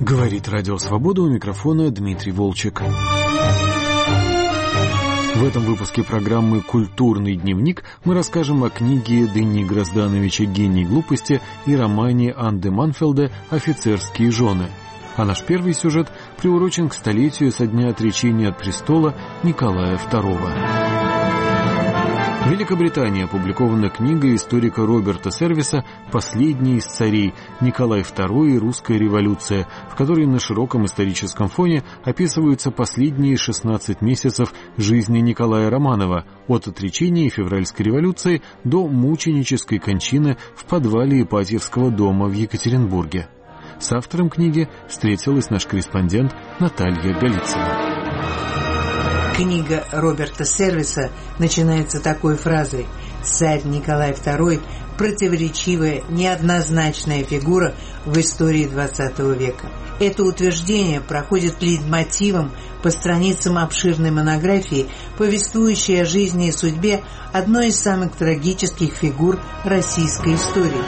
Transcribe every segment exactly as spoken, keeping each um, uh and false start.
Говорит Радио Свобода, у микрофона Дмитрий Волчек. В этом выпуске программы «Культурный дневник» мы расскажем о книге Дени Гроздановича «Гений глупости» и романе Анды Манфелда «Офицерские жены». А наш первый сюжет приурочен к столетию со дня отречения от престола Николая второго. В Великобритании опубликована книга историка Роберта Сервиса «Последний из царей. Николай второй и русская революция», в которой на широком историческом фоне описываются последние шестнадцать месяцев жизни Николая Романова от отречения и февральской революции до мученической кончины в подвале Ипатьевского дома в Екатеринбурге. С автором книги встретилась наш корреспондент Наталья Голицына. Книга Роберта Сервиса начинается такой фразой: «Царь Николай второй – противоречивая, неоднозначная фигура в истории двадцатого века». Это утверждение проходит лейтмотивом по страницам обширной монографии, повествующей о жизни и судьбе одной из самых трагических фигур российской истории.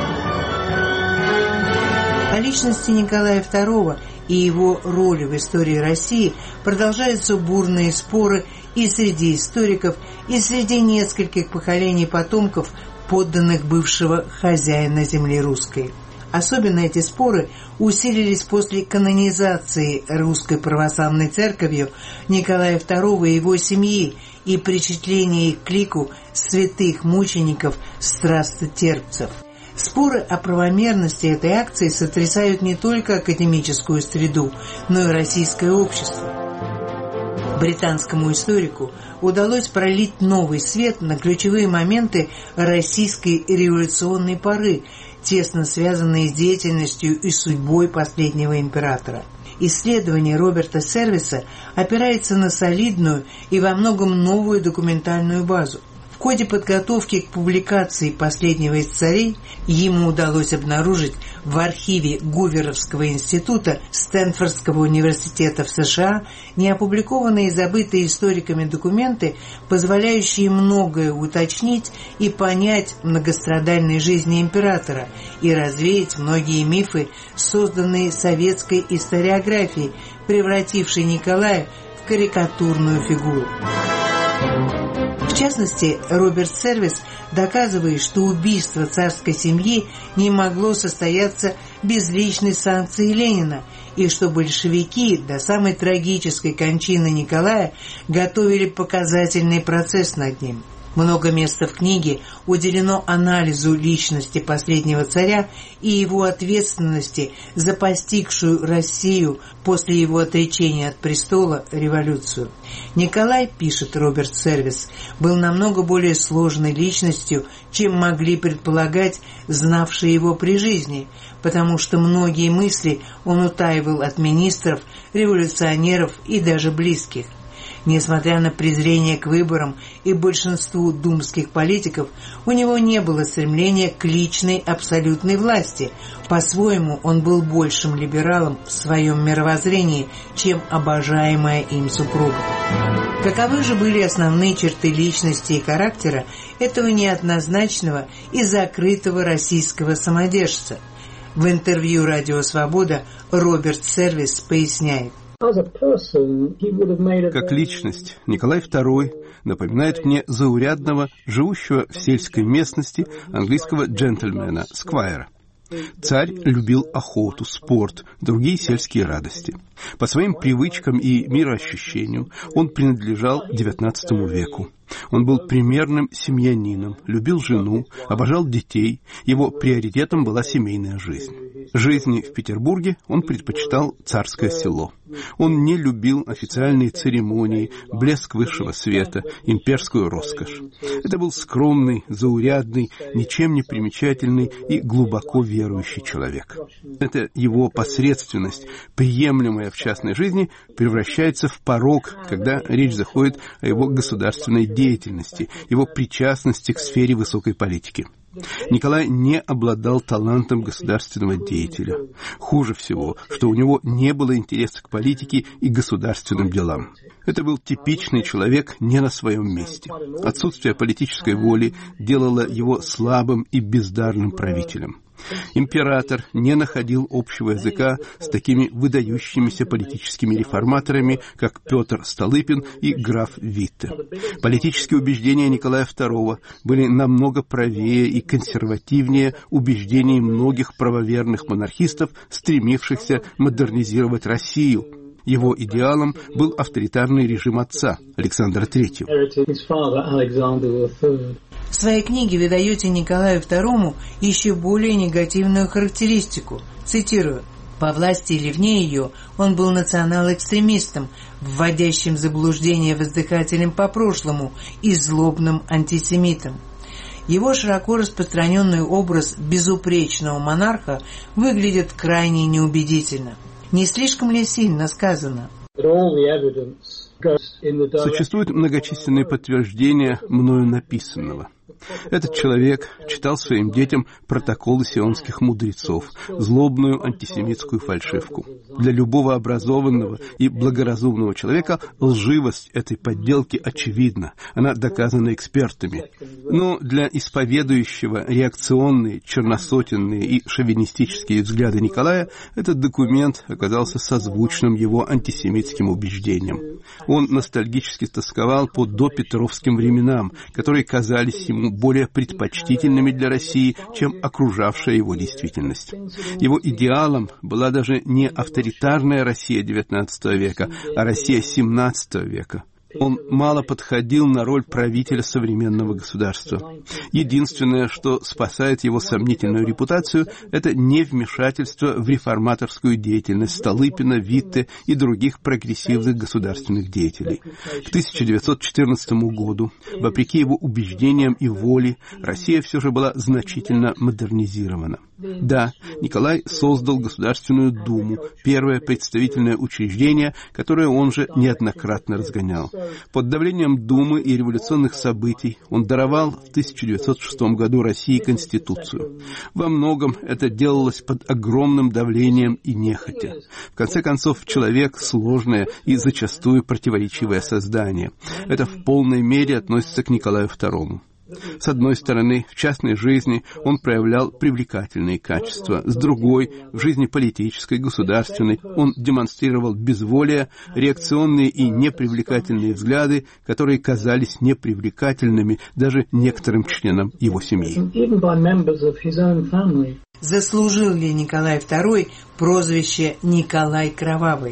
О личности Николая второго и его роли в истории России продолжаются бурные споры и среди историков, и среди нескольких поколений потомков, подданных бывшего хозяина земли русской. Особенно эти споры усилились после канонизации Русской Православной Церковью Николая второго и его семьи и причисления их к лику святых мучеников страстотерпцев. Споры о правомерности этой акции сотрясают не только академическую среду, но и российское общество. Британскому историку удалось пролить новый свет на ключевые моменты российской революционной поры, тесно связанные с деятельностью и судьбой последнего императора. Исследование Роберта Сервиса опирается на солидную и во многом новую документальную базу. В ходе подготовки к публикации «Последнего из царей» ему удалось обнаружить в архиве Гуверовского института Стэнфордского университета в США неопубликованные и забытые историками документы, позволяющие многое уточнить и понять в многострадальной жизни императора и развеять многие мифы, созданные советской историографией, превратившей Николая в карикатурную фигуру. В частности, Роберт Сервис доказывает, что убийство царской семьи не могло состояться без личной санкции Ленина, и что большевики до самой трагической кончины Николая готовили показательный процесс над ним. Много места в книге уделено анализу личности последнего царя и его ответственности за постигшую Россию после его отречения от престола революцию. Николай, пишет Роберт Сервис, был намного более сложной личностью, чем могли предполагать знавшие его при жизни, потому что многие мысли он утаивал от министров, революционеров и даже близких. Несмотря на презрение к выборам и большинству думских политиков, у него не было стремления к личной абсолютной власти. По-своему, он был большим либералом в своем мировоззрении, чем обожаемая им супруга. Каковы же были основные черты личности и характера этого неоднозначного и закрытого российского самодержца? В интервью «Радио Свобода» Роберт Сервис поясняет. Как личность, Николай второй напоминает мне заурядного, живущего в сельской местности английского джентльмена, сквайра. Царь любил охоту, спорт, другие сельские радости. По своим привычкам и мироощущению он принадлежал девятнадцатому веку. Он был примерным семьянином, любил жену, обожал детей, его приоритетом была семейная жизнь. Жизни в Петербурге он предпочитал царское село. Он не любил официальные церемонии, блеск высшего света, имперскую роскошь. Это был скромный, заурядный, ничем не примечательный и глубоко верующий человек. Это его посредственность, приемлемая в частной жизни, превращается в порок, когда речь заходит о его государственной деятельности, его причастности к сфере высокой политики. Николай не обладал талантом государственного деятеля. Хуже всего, что у него не было интереса к политике и государственным делам. Это был типичный человек не на своем месте. Отсутствие политической воли делало его слабым и бездарным правителем. Император не находил общего языка с такими выдающимися политическими реформаторами, как Петр Столыпин и граф Витте. Политические убеждения Николая второго были намного правее и консервативнее убеждений многих правоверных монархистов, стремившихся модернизировать Россию. Его идеалом был авторитарный режим отца, Александра третьего. В своей книге вы даете Николаю второму еще более негативную характеристику. Цитирую. «По власти или вне ее он был национал-экстремистом, вводящим в заблуждение воздыхателем по прошлому и злобным антисемитом. Его широко распространенный образ безупречного монарха выглядит крайне неубедительно. Не слишком ли сильно сказано?» Существуют многочисленные подтверждения мною написанного. Этот человек читал своим детям протоколы сионских мудрецов, злобную антисемитскую фальшивку. Для любого образованного и благоразумного человека лживость этой подделки очевидна, она доказана экспертами. Но для исповедующего реакционные, черносотенные и шовинистические взгляды Николая этот документ оказался созвучным его антисемитским убеждениям. Он ностальгически тосковал по допетровским временам, которые казались ему более предпочтительными для России, чем окружавшая его действительность. Его идеалом была даже не авторитарная Россия девятнадцатого века, а Россия семнадцатого века. Он мало подходил на роль правителя современного государства. Единственное, что спасает его сомнительную репутацию, это невмешательство в реформаторскую деятельность Столыпина, Витте и других прогрессивных государственных деятелей. К тысяча девятьсот четырнадцатому году, вопреки его убеждениям и воле, Россия все же была значительно модернизирована. Да, Николай создал Государственную Думу, первое представительное учреждение, которое он же неоднократно разгонял. Под давлением Думы и революционных событий он даровал в тысяча девятьсот шестом году России Конституцию. Во многом это делалось под огромным давлением и нехотя. В конце концов, человек — сложное и зачастую противоречивое создание. Это в полной мере относится к Николаю второму. С одной стороны, в частной жизни он проявлял привлекательные качества, с другой, в жизни политической, государственной, он демонстрировал безволие, реакционные и непривлекательные взгляды, которые казались непривлекательными даже некоторым членам его семьи. Заслужил ли Николай второй прозвище «Николай Кровавый»?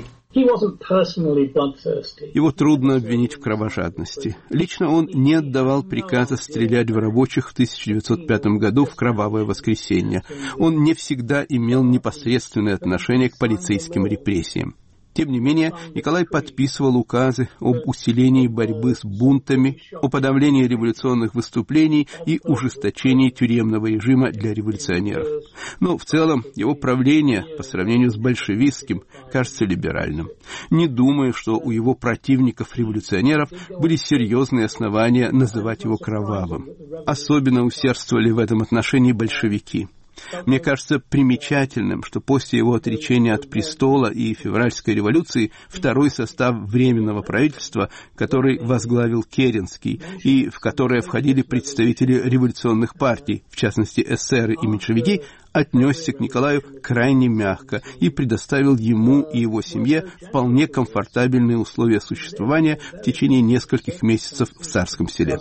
Его трудно обвинить в кровожадности. Лично он не отдавал приказа стрелять в рабочих в тысяча девятьсот пятом году в Кровавое воскресенье. Он не всегда имел непосредственное отношение к полицейским репрессиям. Тем не менее, Николай подписывал указы об усилении борьбы с бунтами, о подавлении революционных выступлений и ужесточении тюремного режима для революционеров. Но в целом его правление, по сравнению с большевистским, кажется либеральным. Не думаю, что у его противников-революционеров были серьезные основания называть его кровавым. Особенно усердствовали в этом отношении большевики. Мне кажется примечательным, что после его отречения от престола и февральской революции второй состав Временного правительства, который возглавил Керенский и в которое входили представители революционных партий, в частности эсеры и меньшевики, отнесся к Николаю крайне мягко и предоставил ему и его семье вполне комфортабельные условия существования в течение нескольких месяцев в Царском селе.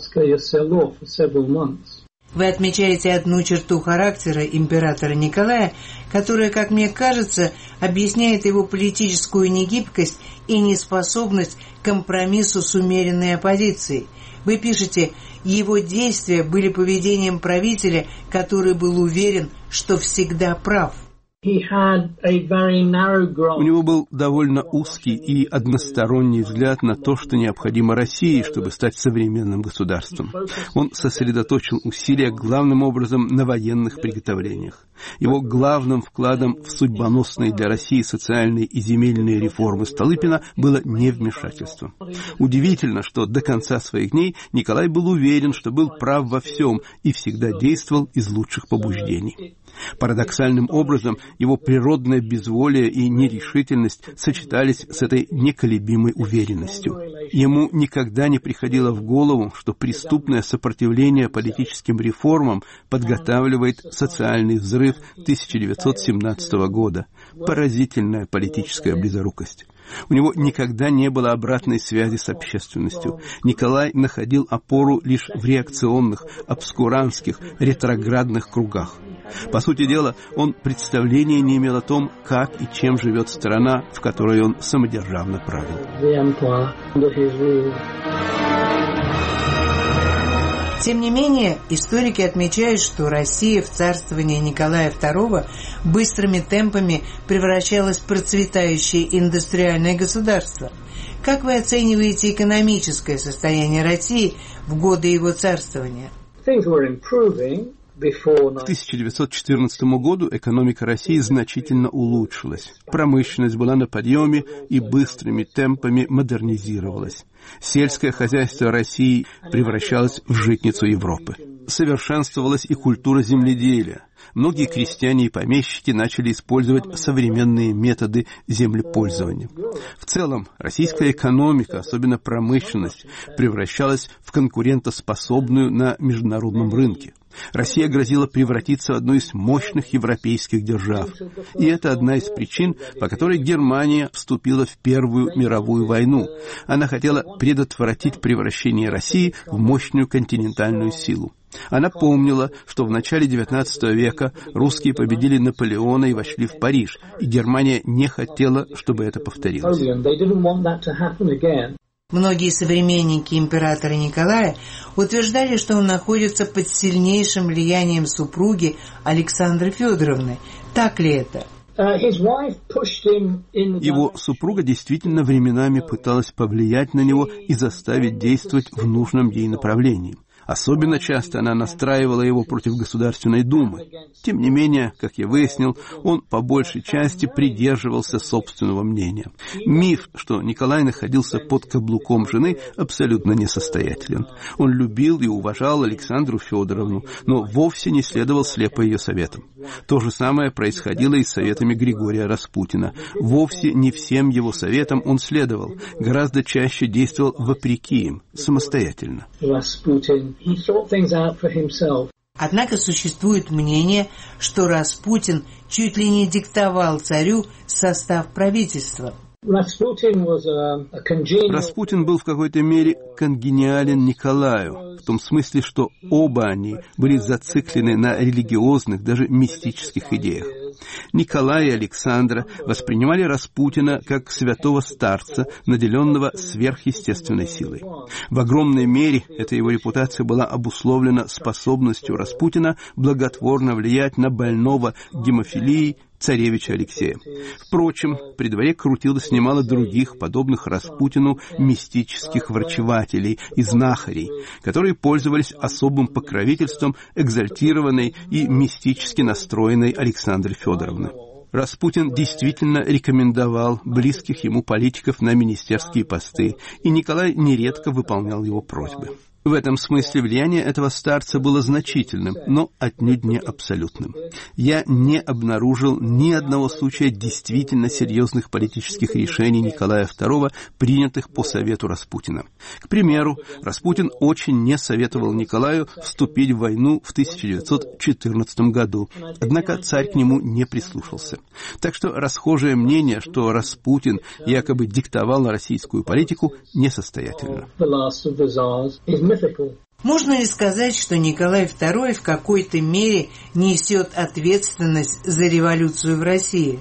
Вы отмечаете одну черту характера императора Николая, которая, как мне кажется, объясняет его политическую негибкость и неспособность к компромиссу с умеренной оппозицией. Вы пишете, его действия были поведением правителя, который был уверен, что всегда прав. У него был довольно узкий и односторонний взгляд на то, что необходимо России, чтобы стать современным государством. Он сосредоточил усилия главным образом на военных приготовлениях. Его главным вкладом в судьбоносные для России социальные и земельные реформы Столыпина было невмешательство. Удивительно, что до конца своих дней Николай был уверен, что был прав во всем и всегда действовал из лучших побуждений. Парадоксальным образом его природное безволие и нерешительность сочетались с этой неколебимой уверенностью. Ему никогда не приходило в голову, что преступное сопротивление политическим реформам подготавливает социальный взрыв тысяча девятьсот семнадцатого года. Поразительная политическая близорукость. У него никогда не было обратной связи с общественностью. Николай находил опору лишь в реакционных, обскурантских, ретроградных кругах. По сути дела, он представления не имел о том, как и чем живет страна, в которой он самодержавно правил. Тем не менее, историки отмечают, что Россия в царствовании Николая второго быстрыми темпами превращалась в процветающее индустриальное государство. Как вы оцениваете экономическое состояние России в годы его царствования? К тысяча девятьсот четырнадцатому году экономика России значительно улучшилась. Промышленность была на подъеме и быстрыми темпами модернизировалась. Сельское хозяйство России превращалось в житницу Европы. Совершенствовалась и культура земледелия. Многие крестьяне и помещики начали использовать современные методы землепользования. В целом, российская экономика, особенно промышленность, превращалась в конкурентоспособную на международном рынке. Россия грозила превратиться в одну из мощных европейских держав. И это одна из причин, по которой Германия вступила в Первую мировую войну. Она хотела предотвратить превращение России в мощную континентальную силу. Она помнила, что в начале девятнадцатого века русские победили Наполеона и вошли в Париж, и Германия не хотела, чтобы это повторилось. Многие современники императора Николая утверждали, что он находится под сильнейшим влиянием супруги Александры Федоровны. Так ли это? Его супруга действительно временами пыталась повлиять на него и заставить действовать в нужном ей направлении. Особенно часто она настраивала его против Государственной Думы. Тем не менее, как я выяснил, он по большей части придерживался собственного мнения. Миф, что Николай находился под каблуком жены, абсолютно несостоятелен. Он любил и уважал Александру Федоровну, но вовсе не следовал слепо ее советам. То же самое происходило и с советами Григория Распутина. Вовсе не всем его советам он следовал, гораздо чаще действовал вопреки им, самостоятельно. Однако существует мнение, что Распутин чуть ли не диктовал царю состав правительства. Распутин был в какой-то мере конгениален Николаю, в том смысле, что оба они были зациклены на религиозных, даже мистических идеях. Николай и Александра воспринимали Распутина как святого старца, наделенного сверхъестественной силой. В огромной мере эта его репутация была обусловлена способностью Распутина благотворно влиять на больного гемофилией царевича Алексея. Впрочем, при дворе крутилось немало других, подобных Распутину, мистических врачевателей и знахарей, которые пользовались особым покровительством экзальтированной и мистически настроенной Александры Федоровны. Распутин действительно рекомендовал близких ему политиков на министерские посты, и Николай нередко выполнял его просьбы. В этом смысле влияние этого старца было значительным, но отнюдь не абсолютным. Я не обнаружил ни одного случая действительно серьезных политических решений Николая второго, принятых по совету Распутина. К примеру, Распутин очень не советовал Николаю вступить в войну в тысяча девятьсот четырнадцатом году, однако царь к нему не прислушался. Так что расхожее мнение, что Распутин якобы диктовал российскую политику, несостоятельно. Можно ли сказать, что Николай второй в какой-то мере несет ответственность за революцию в России?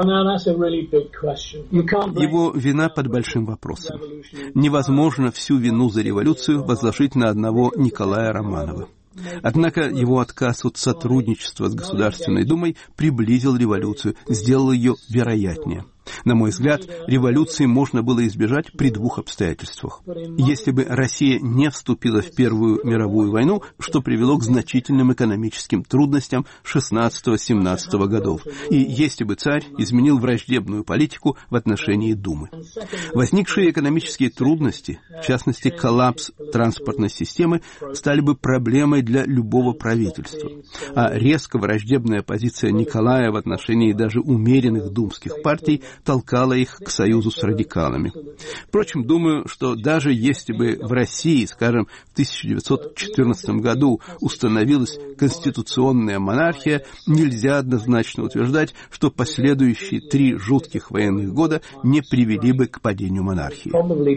Его вина под большим вопросом. Невозможно всю вину за революцию возложить на одного Николая Романова. Однако его отказ от сотрудничества с Государственной Думой приблизил революцию, сделал ее вероятнее. На мой взгляд, революции можно было избежать при двух обстоятельствах. Если бы Россия не вступила в Первую мировую войну, что привело к значительным экономическим трудностям шестнадцатого-семнадцатого годов, и если бы царь изменил враждебную политику в отношении Думы. Возникшие экономические трудности, в частности коллапс транспортной системы, стали бы проблемой для любого правительства, а резко враждебная позиция Николая в отношении даже умеренных думских партий толкала их к союзу с радикалами. Впрочем, думаю, что даже если бы в России, скажем, в тысяча девятьсот четырнадцатом году установилась конституционная монархия, нельзя однозначно утверждать, что последующие три жутких военных года не привели бы к падению монархии.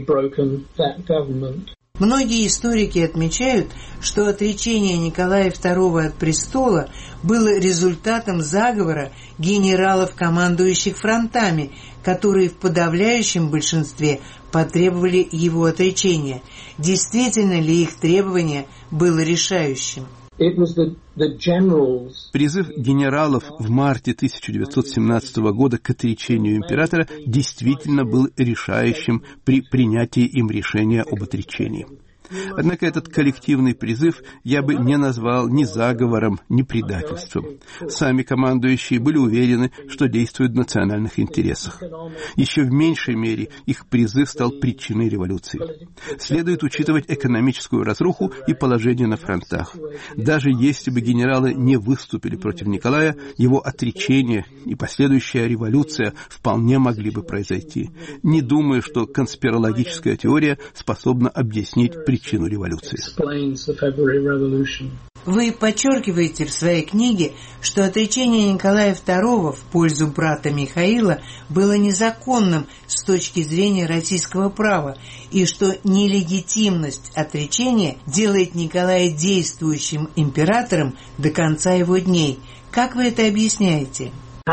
Многие историки отмечают, что отречение Николая второго от престола было результатом заговора генералов, командующих фронтами, которые в подавляющем большинстве потребовали его отречения. Действительно ли их требование было решающим? Призыв генералов в марте тысяча девятьсот семнадцатого года к отречению императора действительно был решающим при принятии им решения об отречении. Однако этот коллективный призыв я бы не назвал ни заговором, ни предательством. Сами командующие были уверены, что действуют в национальных интересах. Еще в меньшей мере их призыв стал причиной революции. Следует учитывать экономическую разруху и положение на фронтах. Даже если бы генералы не выступили против Николая, его отречение и последующая революция вполне могли бы произойти. Не думаю, что конспирологическая теория способна объяснить причину причину революции. Вы подчеркиваете в своей книге, что отречение Николая второго в пользу брата Михаила было незаконным с точки зрения российского права, и что нелегитимность отречения делает Николая действующим императором до конца его дней. Как вы это объясняете?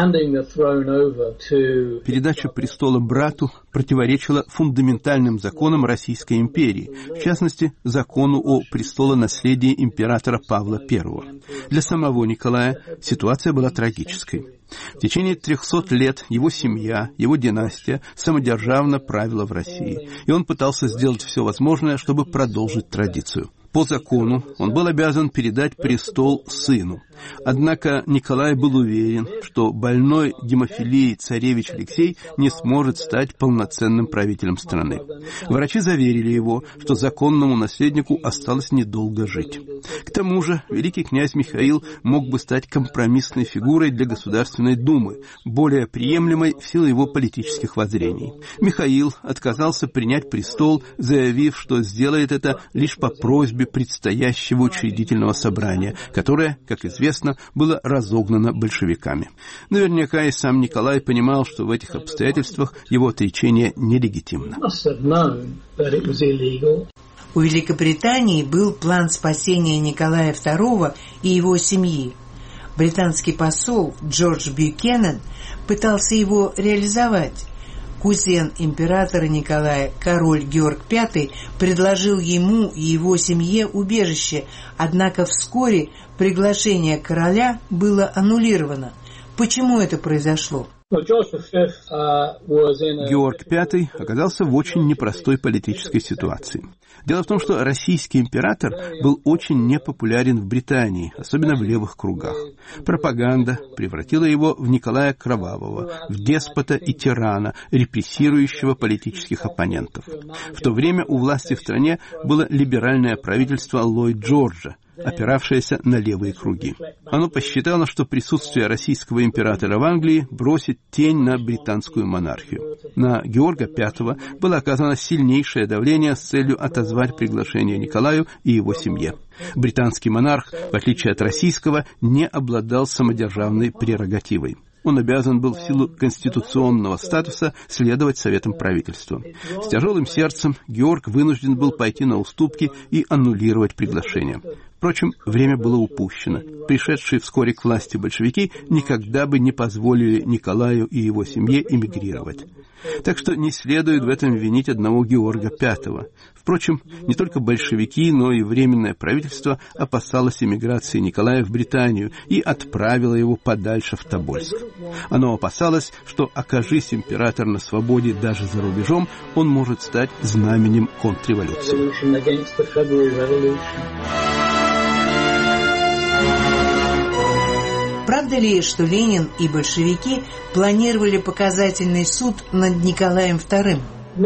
Передача престола брату противоречила фундаментальным законам Российской империи, в частности, закону о престолонаследии императора Павла Первого. Для самого Николая ситуация была трагической. В течение трехсот лет его семья, его династия самодержавно правила в России, и он пытался сделать все возможное, чтобы продолжить традицию. По закону он был обязан передать престол сыну. Однако Николай был уверен, что больной гемофилией царевич Алексей не сможет стать полноценным правителем страны. Врачи заверили его, что законному наследнику осталось недолго жить. К тому же великий князь Михаил мог бы стать компромиссной фигурой для Государственной Думы, более приемлемой в силу его политических воззрений. Михаил отказался принять престол, заявив, что сделает это лишь по просьбе предстоящего учредительного собрания, которое, как известно, было разогнано большевиками. Наверняка и сам Николай понимал, что в этих обстоятельствах его отречение нелегитимно. У Великобритании был план спасения Николая второго и его семьи. Британский посол Джордж Бьюкенен пытался его реализовать. Кузен императора Николая, король Георг Пятый, предложил ему и его семье убежище, однако вскоре приглашение короля было аннулировано. Почему это произошло? Георг Пятый оказался в очень непростой политической ситуации. Дело в том, что российский император был очень непопулярен в Британии, особенно в левых кругах. Пропаганда превратила его в Николая Кровавого, в деспота и тирана, репрессирующего политических оппонентов. В то время у власти в стране было либеральное правительство Ллойд Джорджа, опиравшееся на левые круги. Оно посчитало, что присутствие российского императора в Англии бросит тень на британскую монархию. На Георга Пятого было оказано сильнейшее давление с целью отозвать приглашение Николаю и его семье. Британский монарх, в отличие от российского, не обладал самодержавной прерогативой. Он обязан был в силу конституционного статуса следовать советам правительства. С тяжелым сердцем Георг вынужден был пойти на уступки и аннулировать приглашение. В Впрочем, время было упущено. Пришедшие вскоре к власти большевики никогда бы не позволили Николаю и его семье эмигрировать. Так что не следует в этом винить одного Георга Пятого. Впрочем, не только большевики, но и Временное правительство опасалось эмиграции Николая в Британию и отправило его подальше в Тобольск. Оно опасалось, что, окажись император на свободе даже за рубежом, он может стать знаменем контрреволюции. Правда ли, что Ленин и большевики планировали показательный суд над Николаем вторым?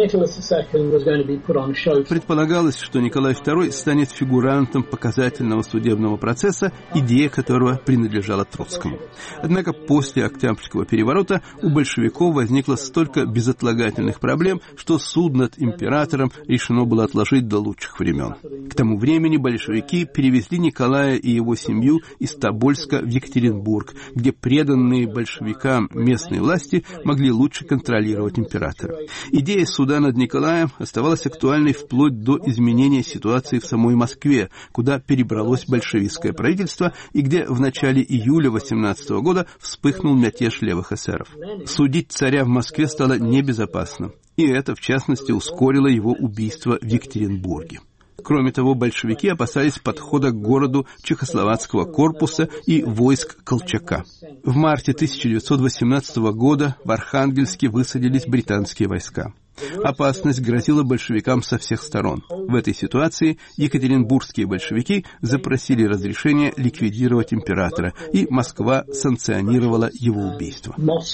Предполагалось, что Николай второй станет фигурантом показательного судебного процесса, идея которого принадлежала Троцкому. Однако после Октябрьского переворота у большевиков возникло столько безотлагательных проблем, что суд над императором решено было отложить до лучших времен. К тому времени большевики перевезли Николая и его семью из Тобольска в Екатеринбург, где преданные большевикам местные власти могли лучше контролировать императора. Идея суда над Николаем оставалась актуальной вплоть до изменения ситуации в самой Москве, куда перебралось большевистское правительство и где в начале июля восемнадцатого года вспыхнул мятеж левых эсеров. Судить царя в Москве стало небезопасно, и это, в частности, ускорило его убийство в Екатеринбурге. Кроме того, большевики опасались подхода к городу чехословацкого корпуса и войск Колчака. В марте тысяча девятьсот восемнадцатого года в Архангельске высадились британские войска. Опасность грозила большевикам со всех сторон. В этой ситуации екатеринбургские большевики запросили разрешение ликвидировать императора, и Москва санкционировала его убийство.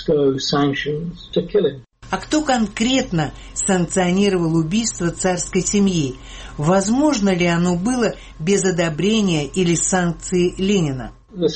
А кто конкретно санкционировал убийство царской семьи? Возможно ли оно было без одобрения или санкций Ленина?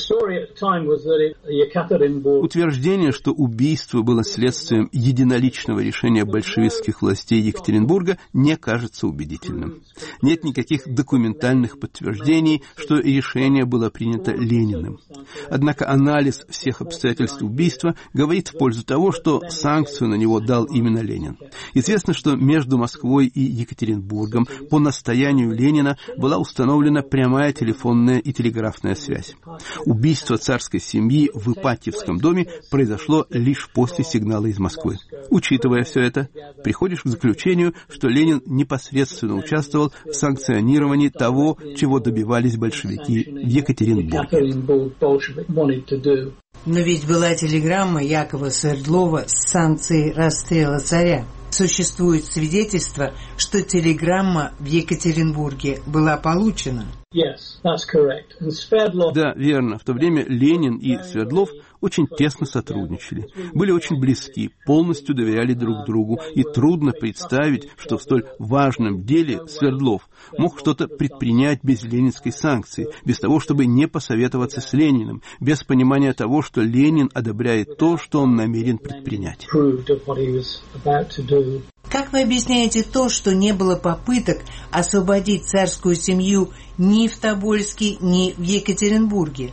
Утверждение, что убийство было следствием единоличного решения большевистских властей Екатеринбурга, не кажется убедительным. Нет никаких документальных подтверждений, что решение было принято Лениным. Однако анализ всех обстоятельств убийства говорит в пользу того, что санкцию на него дал именно Ленин. Известно, что между Москвой и Екатеринбургом по настоянию Ленина была установлена прямая телефонная и телеграфная связь. Убийство царской семьи в Ипатьевском доме произошло лишь после сигнала из Москвы. Учитывая все это, приходишь к заключению, что Ленин непосредственно участвовал в санкционировании того, чего добивались большевики в Екатеринбурге. Но ведь была телеграмма Якова Свердлова с санкцией расстрела царя. Существует свидетельство, что телеграмма в Екатеринбурге была получена. Да, верно. В то время Ленин и Свердлов очень тесно сотрудничали, были очень близки, полностью доверяли друг другу, и трудно представить, что в столь важном деле Свердлов мог что-то предпринять без ленинской санкции, без того, чтобы не посоветоваться с Лениным, без понимания того, что Ленин одобряет то, что он намерен предпринять. Как вы объясняете то, что не было попыток освободить царскую семью ни в Тобольске, ни в Екатеринбурге?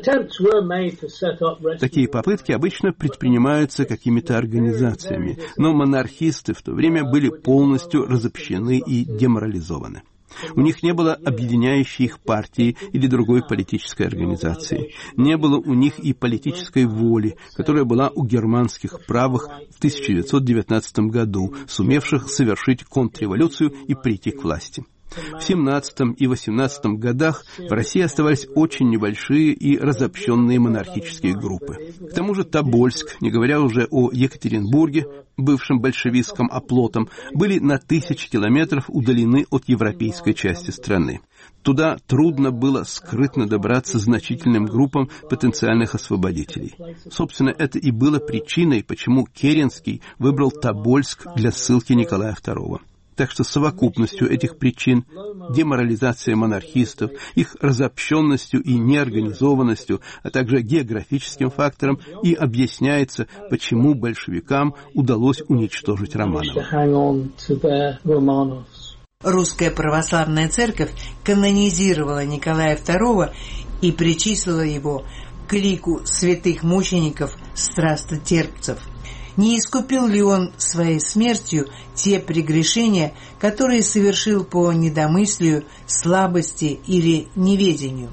Такие попытки обычно предпринимаются какими-то организациями, но монархисты в то время были полностью разобщены и деморализованы. У них не было объединяющей их партии или другой политической организации. Не было у них и политической воли, которая была у германских правых в тысяча девятьсот девятнадцатом году, сумевших совершить контрреволюцию и прийти к власти. В семнадцатом и восемнадцатом годах в России оставались очень небольшие и разобщенные монархические группы. К тому же Тобольск, не говоря уже о Екатеринбурге, бывшим большевистским оплотом, были на тысячи километров удалены от европейской части страны. Туда трудно было скрытно добраться значительным группам потенциальных освободителей. Собственно, это и было причиной, почему Керенский выбрал Тобольск для ссылки Николая второго. Так что совокупностью этих причин, деморализация монархистов, их разобщенностью и неорганизованностью, а также географическим фактором, и объясняется, почему большевикам удалось уничтожить Романовых. Русская православная церковь канонизировала Николая второго и причислила его к лику святых мучеников страстотерпцев. Не искупил ли он своей смертью те прегрешения, которые совершил по недомыслию, слабости или неведению?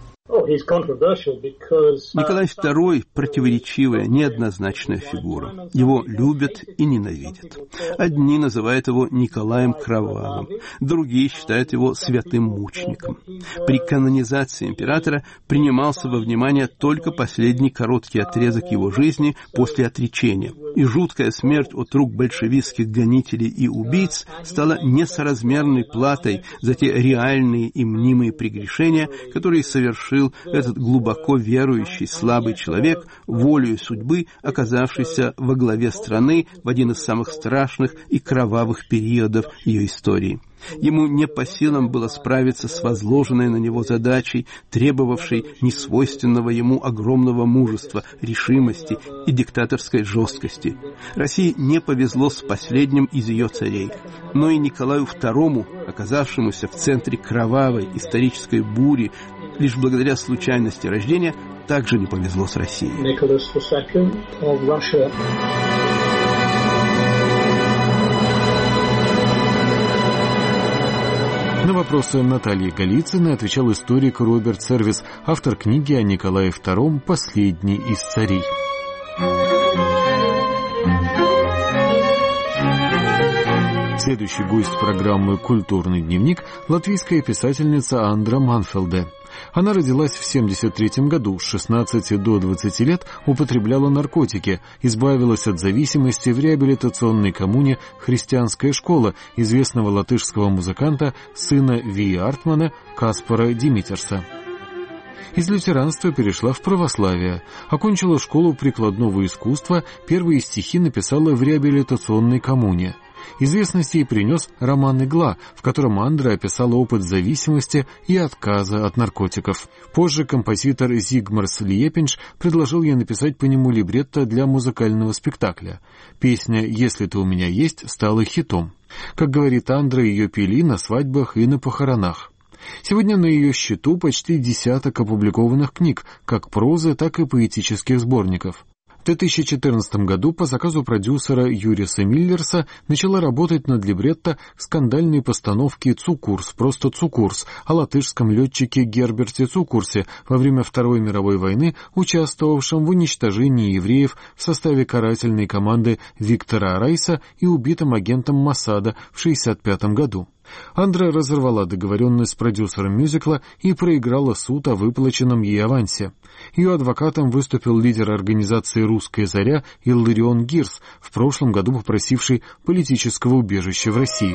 Николай второй – противоречивая, неоднозначная фигура. Его любят и ненавидят. Одни называют его Николаем Кровавым, другие считают его святым мучеником. При канонизации императора принимался во внимание только последний короткий отрезок его жизни после отречения, и жуткая смерть от рук большевистских гонителей и убийц стала несоразмерной платой за те реальные и мнимые прегрешения, которые совершил этот глубоко верующий слабый человек, волею судьбы, оказавшийся во главе страны в один из самых страшных и кровавых периодов ее истории. Ему не по силам было справиться с возложенной на него задачей, требовавшей несвойственного ему огромного мужества, решимости и диктаторской жесткости. России не повезло с последним из ее царей, но и Николаю второму, оказавшемуся в центре кровавой исторической бури, лишь благодаря случайности рождения, также не повезло с Россией. На вопросы Натальи Голицыной отвечал историк Роберт Сервис, автор книги о Николае втором «Последний из царей». Следующий гость программы «Культурный дневник» – латвийская писательница Андра Манфелде. Она родилась в семьдесят третьем году, с шестнадцати до двадцати лет употребляла наркотики, избавилась от зависимости в реабилитационной коммуне «Христианская школа» известного латышского музыканта, сына Ви Артмана, Каспара Димитерса. Из лютеранства перешла в православие, окончила школу прикладного искусства, первые стихи написала в реабилитационной коммуне. Известность ей принес роман «Игла», в котором Андра описала опыт зависимости и отказа от наркотиков. Позже композитор Зигмарс Льепинш предложил ей написать по нему либретто для музыкального спектакля. Песня «Если ты у меня есть» стала хитом. Как говорит Андра, ее пели на свадьбах и на похоронах. Сегодня на ее счету почти десяток опубликованных книг, как прозы, так и поэтических сборников. В две тысячи четырнадцатом году по заказу продюсера Юриса Миллерса начала работать над либретто скандальной постановки «Цукурс», просто «Цукурс», о латышском летчике Герберте Цукурсе, во время Второй мировой войны, участвовавшем в уничтожении евреев в составе карательной команды Виктора Райса и убитым агентом Моссада в шестьдесят пятом году. Андра разорвала договоренность с продюсером мюзикла и проиграла суд о выплаченном ей авансе. Ее адвокатом выступил лидер организации «Русская заря» Илларион Гирс, в прошлом году попросивший политического убежища в России.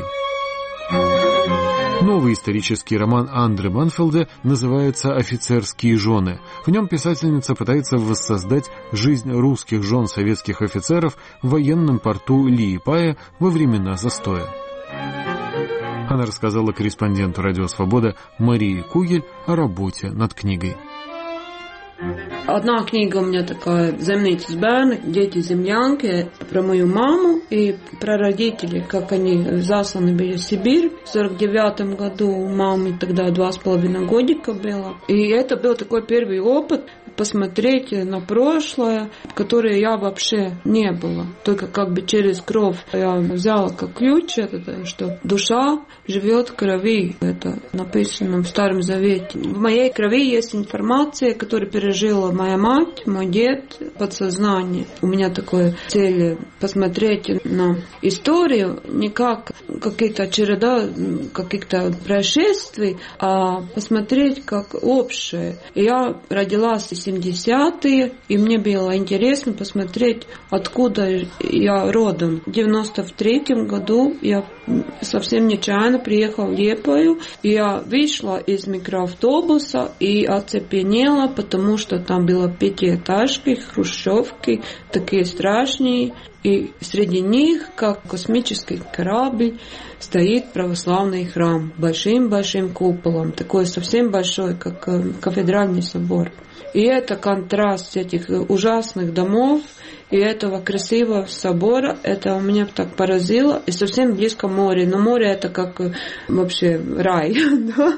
Новый исторический роман Андры Манфелде называется «Офицерские жены». В нем писательница пытается воссоздать жизнь русских жен советских офицеров в военном порту Лиепая во времена застоя. Она рассказала корреспонденту «Радио Свобода» Марии Кугель о работе над книгой. Одна книга у меня такая «Земницы бērni», «Дети землянки», про мою маму и про родителей, как они засланы были в Сибирь. В сорок девятом году у мамы тогда два с половиной годика было. И это был такой первый опыт посмотреть на прошлое, которое я вообще не было. Только как бы через кровь я взяла как ключ, это, что душа живет в крови. Это написано в Старом Завете. В моей крови есть информация, которую пережила моя мать, мой дед, подсознание. У меня такая цель посмотреть на историю не как какие-то череда каких-то происшествий, а посмотреть как общее. Я родилась в семидесятые, и мне было интересно посмотреть, откуда я родом. В девяносто третьем году я совсем нечаянно приехала в Лиепаю, и я вышла из микроавтобуса и оцепенела, потому что там было пятиэтажки, хрущевки, такие страшные, и среди них, как космический корабль, стоит православный храм большим-большим куполом, такой совсем большой, как кафедральный собор. И это контраст этих ужасных домов и этого красивого собора, это у меня так поразило, и совсем близко море, но море это как вообще рай, да?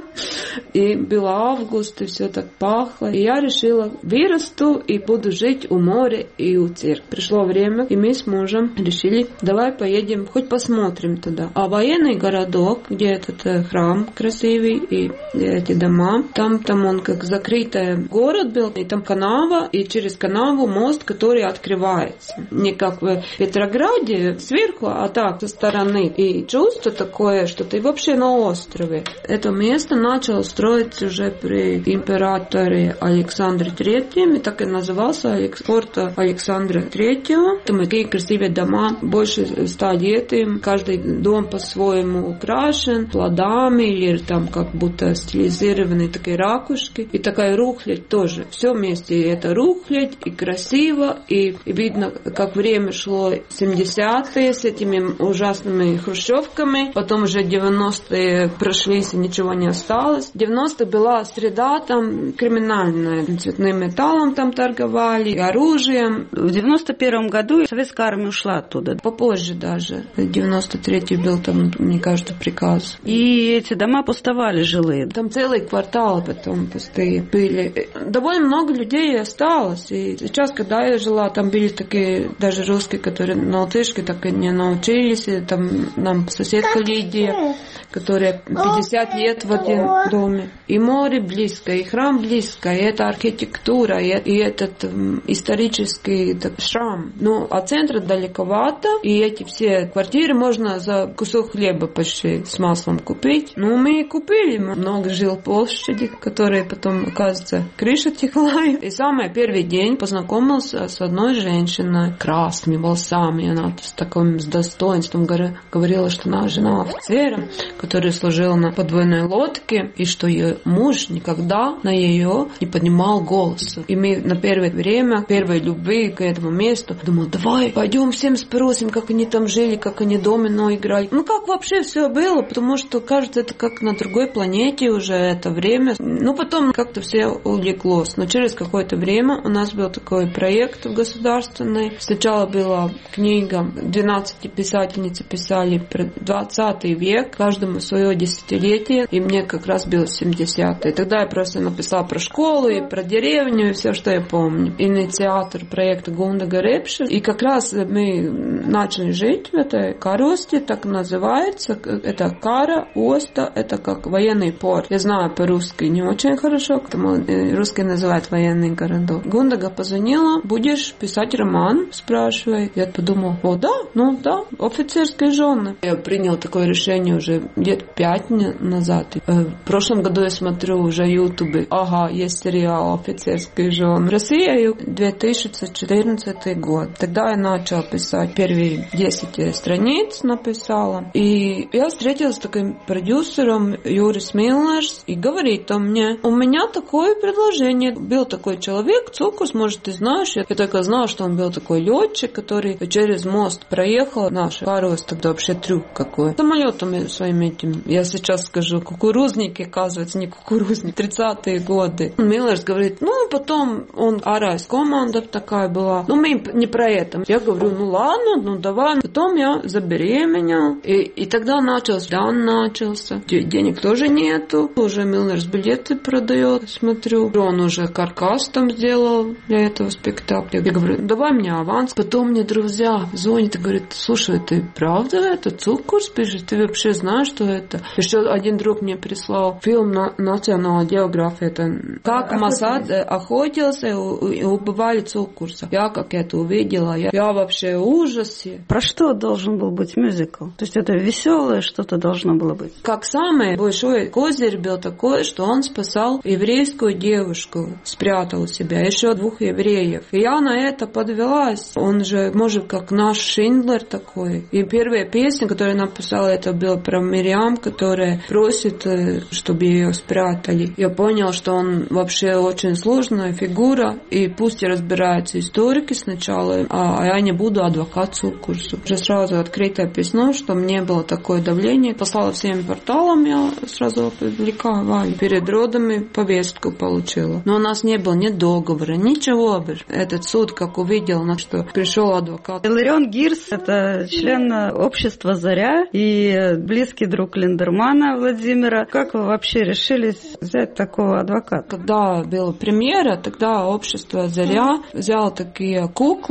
И был август, и все так пахло, и я решила, вырасту и буду жить у моря и у церкви. Пришло время, и мы с мужем решили, давай поедем, хоть посмотрим туда. А военный городок, где этот храм красивый, и эти дома, там, там он как закрытый город был, и там канава, и через канаву мост, который открывается. Не как в Петрограде сверху, а так со стороны. И чувство такое, что ты вообще на острове. Это место начало строить уже при императоре Александре Третьем, и так и назывался форт Александра Третьего. Там такие красивые дома, больше ста лет им. Каждый дом по-своему украшен плодами или там как будто стилизированные такие ракушки. И такая рухлядь тоже. Все вместе. И это рухлядь, и красиво, и видно, как время шло семидесятые с этими ужасными хрущевками. Потом уже девяностые прошлись, и ничего не осталось. девяностые была среда там криминальная. Цветным металлом там торговали, и оружием. В девяносто первом году советская армия ушла оттуда. Попозже даже. девяносто третий был там, мне кажется, приказ. И эти дома пустовали жилые. Там целый квартал потом пустые были. Довольно много людей осталось. И сейчас, когда я жила, там были такие даже русские, которые на латышке так и не научились. И там нам соседка Лидия, которая пятьдесят лет в один доме. И море близко, и храм близко, и это архитектура, и, и этот м, исторический так, шрам. Ну, а центр далековато, и эти все квартиры можно за кусок хлеба почти с маслом купить. Ну, мы и купили. Много жил площади, которые потом, оказывается, крыша текла. И самый первый день познакомился с одной женщиной, красными волосами. Она с таким с достоинством говорила, что она жена офицера, которая служила на подводной лодке, и что ее муж никогда на ее не поднимал голоса. И мы на первое время, первой любви к этому месту, думал, давай пойдем всем спросим, как они там жили, как они домино играли. Ну, как вообще все было, потому что, кажется, это как на другой планете уже это время. Ну, потом как-то все улеглось. Но через какое-то время у нас был такой проект государственный. Сначала была книга, двенадцать писательниц писали про двадцатый век, каждому свое десятилетие, и мне как раз было семидесятые. Тогда я просто написала про школу и про деревню, и все, что я помню. Инициатор проекта Гундага Репша. И как раз мы начали жить в этой Каросте, так называется. Это Кара, Оста, это как военный порт. Я знаю по-русски не очень хорошо, потому русские называют военный городок. Гундага позвонила, будешь писать роман, спрашивает. Я подумала, о, да, ну да, офицерские жены. Я приняла такое решение уже лет пять назад. В прошлом году я смотрю уже в Ютубе. Ага, есть сериал «Офицерские жены». В России две тысячи четырнадцатый год. Тогда я начала писать первые десять страниц, написала. И я встретилась с таким продюсером Юрис Миллерс, и говорит он мне, у меня такое предложение. Был такой человек, Цукус, может, ты знаешь. Я только знала, что он был такой летчик, который через мост проехал. Наш Карос тогда вообще трюк какой. Самолетами своими этим, я сейчас скажу, кукурузники, оказывается, не кукурузник, тридцатые годы. Миллерс говорит, ну, потом он, Арайс команда такая была, ну, мы не про это. Я говорю, ну, ладно, ну, давай. Потом я забеременела, и, и тогда начался, дан начался. Денег тоже нету, уже Миллерс билеты продает, смотрю. Он уже каркас там сделал для этого спектакля. Я говорю, давай мне аванс. Потом мне друзья звонят и говорят, слушай, ты правда это Цукурс пишешь? Ты вообще знаешь, что это? Еще один друг мне прислал фильм на National Geographic. Это как Масад охотился и убивали Цукурса. Я как это увидела, я, я вообще в ужасе. Про что должен был быть мюзикл? То есть это веселое что-то должно было быть? Как самый большой козырь был такой, что он спасал еврейскую девушку, спрятал у себя, еще двух евреев. И я на это подвелась. Он же, может, как наш Шиндлер такой. И первая песня, которую я написала, это была про Мириам, которая просит, чтобы ее спрятали. Я поняла, что он вообще очень сложная фигура, и пусть и разбираются историки сначала, а я не буду адвокат Цукурса. Уже сразу открытое письмо, что мне было такое давление. Послала всем порталам, я сразу опубликовала. Перед родами повестку получила. Но у нас не было ни договора, ничего. Этот суд, как увидел, увидел, на что пришел адвокат. Иларион Гирс – это член общества «Заря» и близкий друг Линдермана Владимира. Как вы вообще решились взять такого адвоката? Когда была премьера, тогда общество «Заря» взяло такие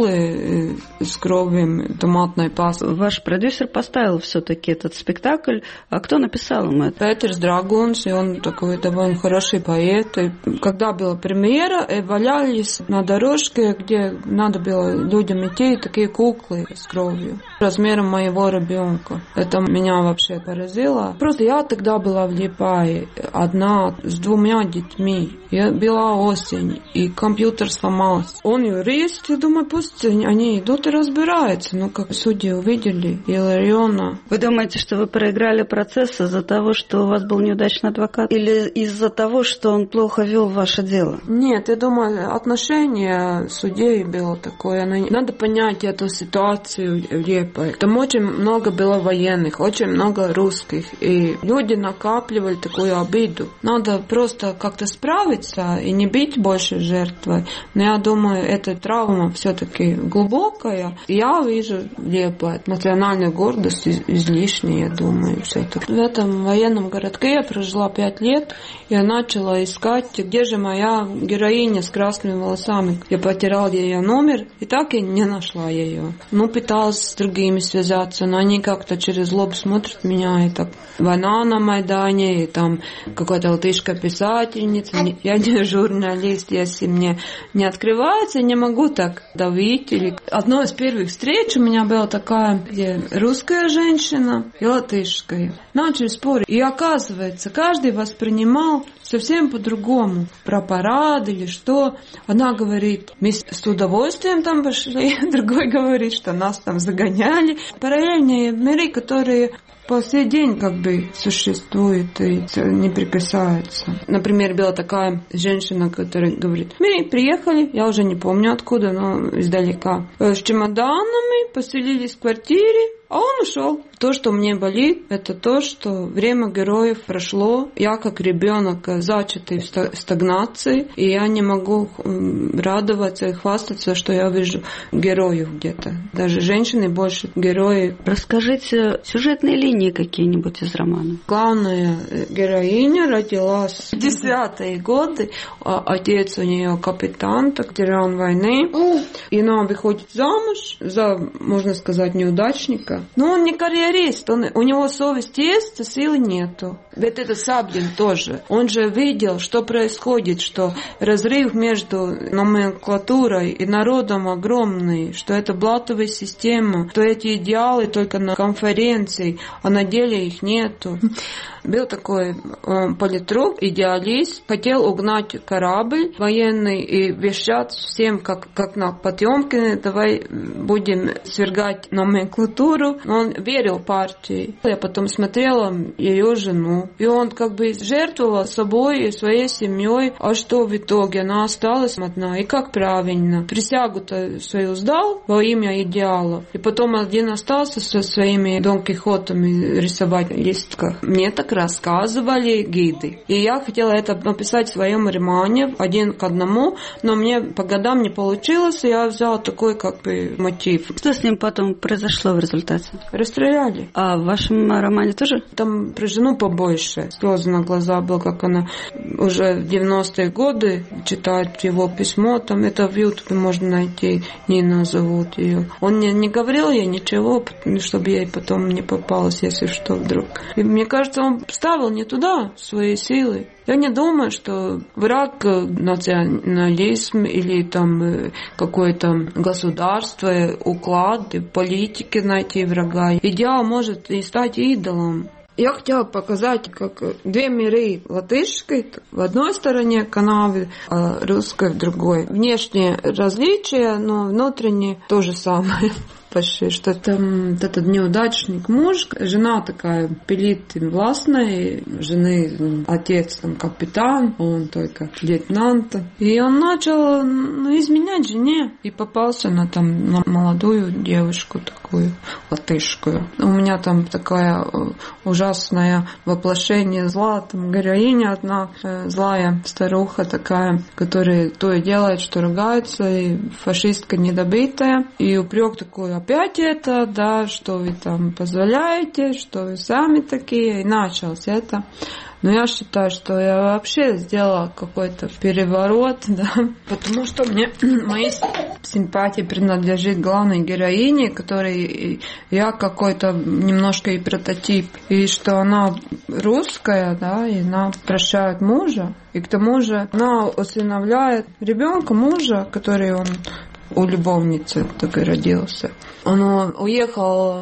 куклы с кровью томатной пасты. Ваш продюсер поставил все-таки этот спектакль. А кто написал ему это? Петерс Драгунс, и он такой довольно хороший поэт. И когда была премьера, валялись на дорожке, где надо было людям идти, такие куклы с кровью размером моего ребенка. Это меня вообще поразило. Просто я тогда была в Лиепае одна с двумя детьми. Я была осень, и компьютер сломался. Он юрист, я думаю, пусть они идут и разбираются. Ну, как судьи увидели Илариона. Вы думаете, что вы проиграли процесс из-за того, что у вас был неудачный адвокат? Или из-за того, что он плохо вел ваше дело? Нет, я думаю, отношение судей было такое. Надо понять эту ситуацию в Лиепае. Там очень много было военных, очень много русских. И люди накапливали такую обиду. Надо просто как-то справиться и не бить больше жертвой. Но я думаю, эта травма все-таки глубокая. Я вижу в Лиепае национальную гордость излишняя, я думаю, все-таки. В этом военном городке я прожила пять лет. Я начала искать, где же моя героиня с красными волосами. Я потеряла ее номер, и так и не нашла ее. Ну, пыталась с другими связаться, но они как-то через лоб смотрят меня, и так война на Майдане, и там какая-то латышка-писательница. Я не журналист, если мне не открывается, не могу так давить. Или... Одной из первых встреч у меня была такая, где русская женщина и латышская. Начали спорить. И оказывается, каждый воспринимал совсем по-другому. Про парад или что. Она говорит, мы с удовольствием там пошли. Другой говорит, что нас там загоняли. Параллельные миры, которые по сей день как бы существуют и не прикасаются. Например, была такая женщина, которая говорит, мы приехали, я уже не помню откуда, но издалека, с чемоданами, поселились в квартире, а он ушел. То, что мне болит, это то, что время героев прошло. Я как ребенок зачатый в стагнации, и я не могу радоваться и хвастаться, что я вижу героев где-то. Даже женщины больше героев. Расскажите сюжетные линии какие-нибудь из романа. Главная героиня родилась в десятые годы. Отец у нее капитан, ветеран войны. И она выходит замуж за, можно сказать, неудачника. Но он не карьерист, он, у него совесть есть, а силы нету. Ведь это Саблин тоже. Он же видел, что происходит, что разрыв между номенклатурой и народом огромный, что это блатовая система, что эти идеалы только на конференции, а на деле их нету. Был такой э, политрук, идеалист, хотел угнать корабль военный и вещать всем, как, как на Потёмкине, давай будем свергать номенклатуру. Он верил партии. Я потом смотрела ее жену, и он как бы жертвовал собой и своей семьей. А что в итоге? Она осталась одна. И как правильно? Присягу-то свою сдал во имя идеалов. И потом один остался со своими Дон Кихотами рисовать в листках. Мне так рассказывали гиды. И я хотела это написать в своем романе один к одному, но мне по годам не получилось, и я взяла такой как бы мотив. Что с ним потом произошло в результате? Расстреляли. А в вашем романе тоже? Там про жену побольше. Слезы на глаза было, как она уже в девяностые годы читает его письмо. Там это в Ютубе можно найти. Нина зовут ее. Он не, не говорил ей ничего, чтобы ей потом не попалось, если что вдруг. И мне кажется, он ставил не туда свои силы. Я не думаю, что враг национализм или там какое-то государство, уклад, политики найти врага. Идеал может и стать идолом. Я хотела показать, как две миры латышской в одной стороне канавы, а русской в другой. Внешние различия, но внутренние то же самое. Почти, что там этот неудачник муж, жена такая пилит властная, жены отец там капитан, он только лейтенант. И он начал ну, изменять жене и попался на там на молодую девушку такую латышскую. У меня там такая ужасная ужасное воплощение зла, там героиня одна, э, злая старуха такая, которая то и делает, что ругается, и фашистка недобитая, и упрек такой: опять это, да, что вы там позволяете, что вы сами такие, и началось это. Но я считаю, что я вообще сделала какой-то переворот, да, потому что мне мои симпатии принадлежит главной героине, которой я какой-то немножко и прототип, и что она русская, да, и она прощает мужа, и к тому же она усыновляет ребенка мужа, который он у любовницы такой родился. Он уехал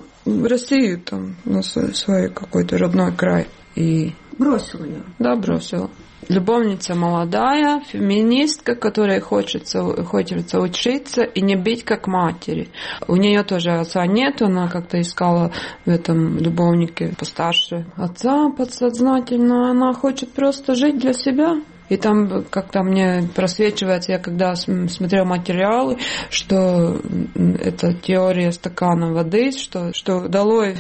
в Россию, там, на свой, свой какой-то родной край, и бросил ее. Да, бросил. Любовница молодая, феминистка, которая хочется, хочется учиться и не быть как матери. У нее тоже отца нет, она как-то искала в этом любовнике постарше отца подсознательно. Она хочет просто жить для себя. И там как-то мне просвечивается, я когда смотрела материалы, что это теория стакана воды, что, что долой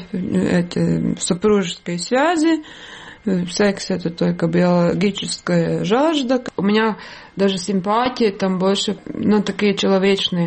эти супружеские связи, секс — это только биологическая жажда. У меня даже симпатии там больше, ну, такие человечные.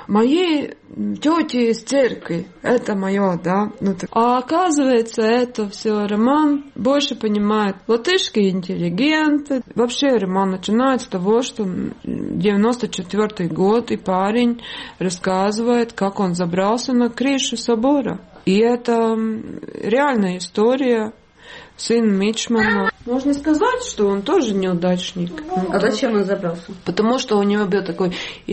Мои тети из церкви, это мое, да. Ну, так. А оказывается, это все роман больше понимает латышские интеллигенты. Вообще роман начинается с того, что девяносто четвёртый год, и парень рассказывает, как он забрался на крышу собора. И это реальная история. Сын Мичмана. Можно сказать, что он тоже неудачник. А зачем он забрался? Потому что у него был такой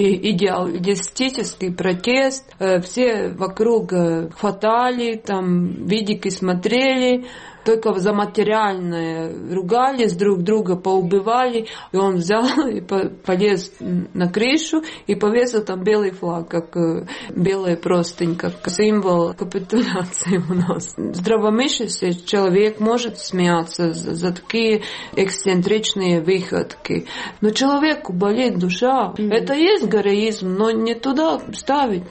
идеалистический протест. Все вокруг хватали, там, видики смотрели, только за материальное ругались, друг друга поубивали. И он взял и полез на крышу и повесил там белый флаг, как белая простынь, как символ капитуляции у нас. Здравомыслящий человек может смеяться за такие эксцентричные выходки. Но человеку болит душа. Mm-hmm. Это есть героизм, но не туда ставить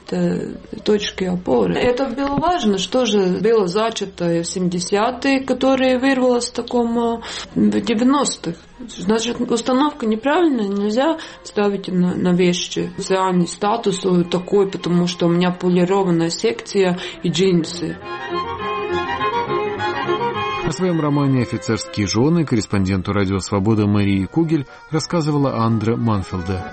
точки опоры. Это было важно, что же было зачато в семидесятые, которые вырвалось в таком в девяностых. Значит, установка неправильная, нельзя ставить на, на вещи. Социальный статус такой, потому что у меня полированная секция и джинсы. О своем романе «Офицерские жены» корреспонденту «Радио Свобода» Марии Кугель рассказывала Андре Манфелде.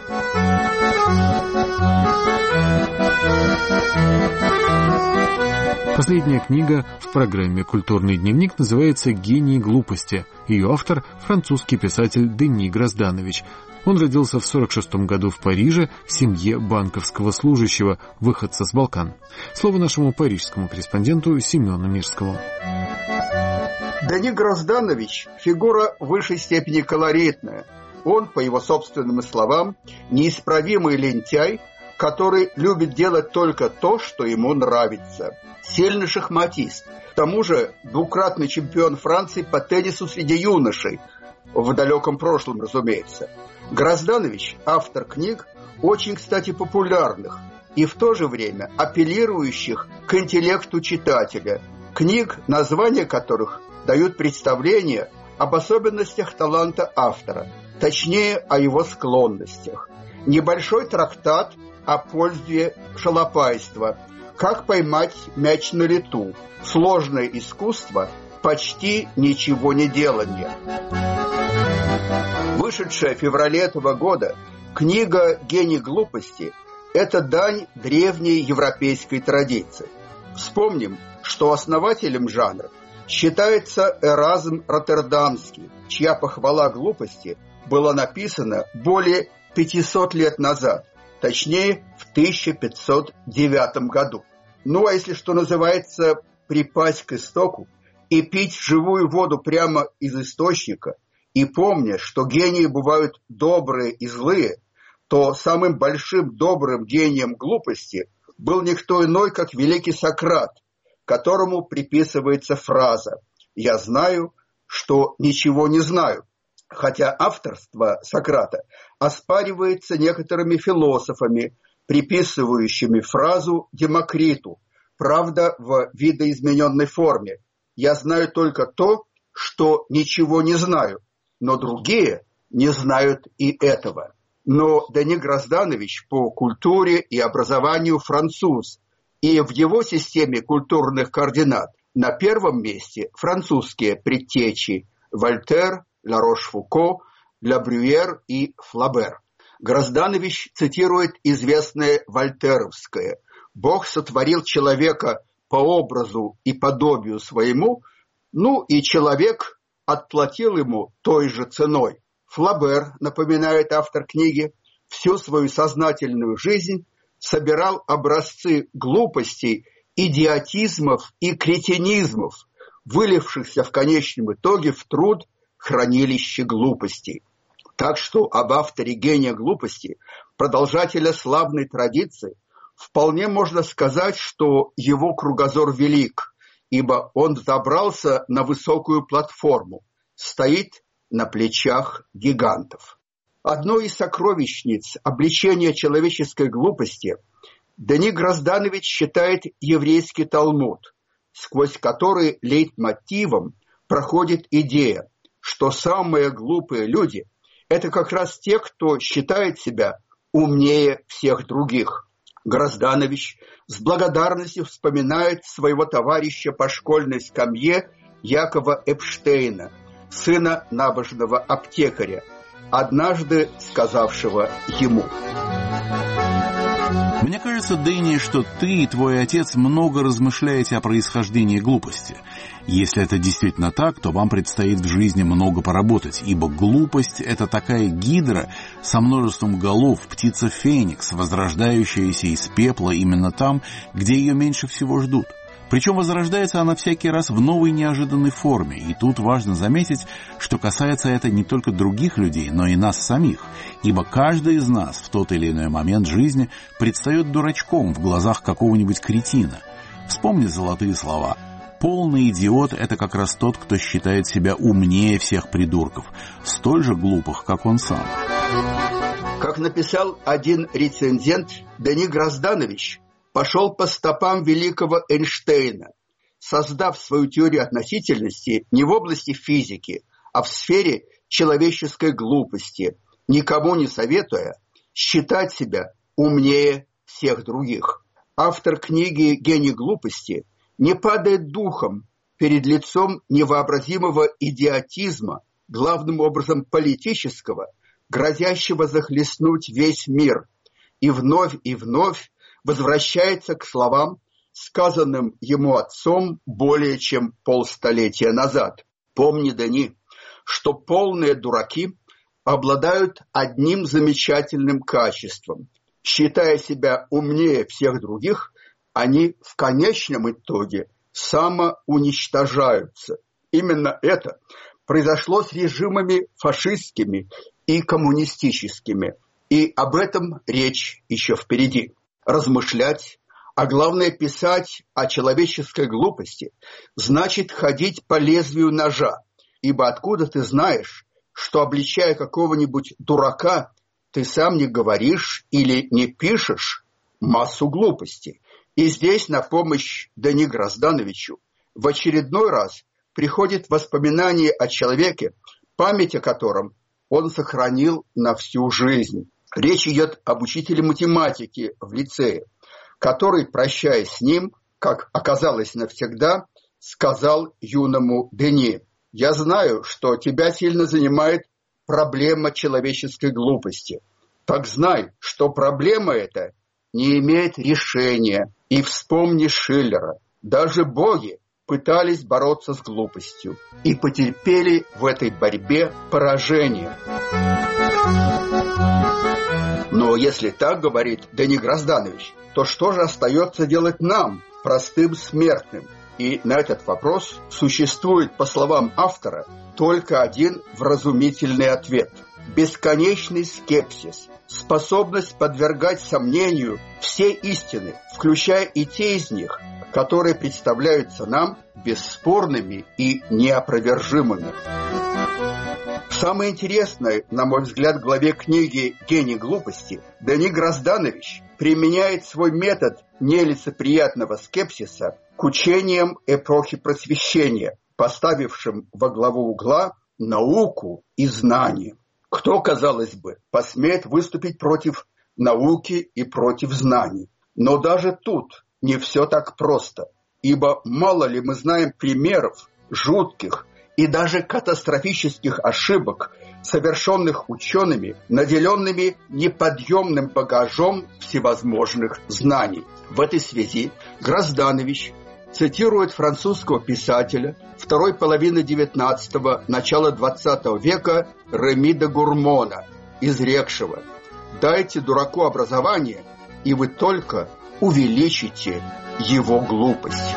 Последняя книга в программе «Культурный дневник» называется «Гений глупости». Ее автор – французский писатель Дени Гразданович. Он родился в сорок шестом году в Париже в семье банковского служащего, выходца с Балкан. Слово нашему парижскому корреспонденту Семену Мирскому. Дени Гразданович – фигура в высшей степени колоритная. Он, по его собственным словам, неисправимый лентяй, который любит делать только то, что ему нравится. Сильный шахматист. К тому же двукратный чемпион Франции по теннису среди юношей. В далеком прошлом, разумеется. Гразданович – автор книг, очень, кстати, популярных и в то же время апеллирующих к интеллекту читателя. Книг, названия которых дают представление об особенностях таланта автора, точнее, о его склонностях. Небольшой трактат о пользе шалопайства, как поймать мяч на лету, сложное искусство почти ничего не делания. Вышедшая в феврале этого года книга «Гений глупости» – это дань древней европейской традиции. Вспомним, что основателем жанра считается Эразм Роттердамский, чья похвала глупости была написана более пятисот лет назад, точнее в тысяча пятьсот девятом году. Ну а если, что называется, припасть к истоку и пить живую воду прямо из источника, и помня, что гении бывают добрые и злые, то самым большим добрым гением глупости был никто иной, как великий Сократ, которому приписывается фраза «Я знаю, что ничего не знаю», хотя авторство Сократа оспаривается некоторыми философами, приписывающими фразу Демокриту, правда, в видоизмененной форме. я знаю только то, что ничего не знаю, но другие не знают и этого. Но Дени Грозданович по культуре и образованию француз, и в его системе культурных координат на первом месте французские предтечи Вольтер, Ла Рош-Фуко, Ля Брюер и Флабер. Грозданович цитирует известное вольтеровское: «Бог сотворил человека по образу и подобию своему, ну и человек отплатил ему той же ценой». Флабер, напоминает автор книги, всю свою сознательную жизнь собирал образцы глупостей, идиотизмов и кретинизмов, вылившихся в конечном итоге в труд «Хранилище глупостей». Так что об авторе «Гения глупости», продолжателя славной традиции, вполне можно сказать, что его кругозор велик, ибо он забрался на высокую платформу, стоит на плечах гигантов. Одной из сокровищниц обличения человеческой глупости Дени Грозданович считает еврейский Талмуд, сквозь который лейтмотивом проходит идея, что самые глупые люди – это как раз те, кто считает себя умнее всех других. Грозданович с благодарностью вспоминает своего товарища по школьной скамье Якова Эпштейна, сына набожного аптекаря, однажды сказавшего ему: «Мне кажется, Дэнни, что ты и твой отец много размышляете о происхождении глупости. Если это действительно так, то вам предстоит в жизни много поработать, ибо глупость — это такая гидра со множеством голов, птица Феникс, возрождающаяся из пепла именно там, где ее меньше всего ждут. Причем возрождается она всякий раз в новой неожиданной форме, и тут важно заметить, что касается это не только других людей, но и нас самих, ибо каждый из нас в тот или иной момент жизни предстает дурачком в глазах какого-нибудь кретина. Вспомни золотые слова: «Полный идиот — это как раз тот, кто считает себя умнее всех придурков, столь же глупых, как он сам». Как написал один рецензент, Дени Грозданович пошел по стопам великого Эйнштейна, создав свою теорию относительности не в области физики, а в сфере человеческой глупости, никому не советуя считать себя умнее всех других. Автор книги «Гений глупости» не падает духом перед лицом невообразимого идиотизма, главным образом политического, грозящего захлестнуть весь мир, и вновь и вновь возвращается к словам, сказанным ему отцом более чем полстолетия назад. «Помни, Дени, что полные дураки обладают одним замечательным качеством. Считая себя умнее всех других, они в конечном итоге самоуничтожаются». Именно это произошло с режимами фашистскими и коммунистическими, и об этом речь еще впереди. Размышлять, а главное писать о человеческой глупости, значит ходить по лезвию ножа, ибо откуда ты знаешь, что, обличая какого-нибудь дурака, ты сам не говоришь или не пишешь массу глупостей. И здесь на помощь Дени Гроздановичу в очередной раз приходит воспоминание о человеке, память о котором он сохранил на всю жизнь. Речь идет об учителе математики в лицее, который, прощаясь с ним, как оказалось навсегда, сказал юному Дени: «Я знаю, что тебя сильно занимает проблема человеческой глупости. Так знай, что проблема эта не имеет решения. И вспомни Шиллера. Даже боги пытались бороться с глупостью и потерпели в этой борьбе поражение». Но если так говорит Дени Грозданович, то что же остается делать нам, простым смертным? И на этот вопрос существует, по словам автора, только один вразумительный ответ. Бесконечный скепсис, способность подвергать сомнению все истины, включая и те из них, которые представляются нам бесспорными и неопровержимыми. В самой интересной, на мой взгляд, главе книги «Гений глупости» Дени Грозданович применяет свой метод нелицеприятного скепсиса к учениям эпохи Просвещения, поставившим во главу угла науку и знание. Кто, казалось бы, посмеет выступить против науки и против знаний? Но даже тут не все так просто, ибо мало ли мы знаем примеров жутких и даже катастрофических ошибок, совершенных учеными, наделенными неподъемным багажом всевозможных знаний. В этой связи Грозданович цитирует французского писателя второй половины девятнадцатого, начала двадцатого века Реми де Гурмона, изрекшего: «Дайте дураку образование, и вы только увеличите его глупость».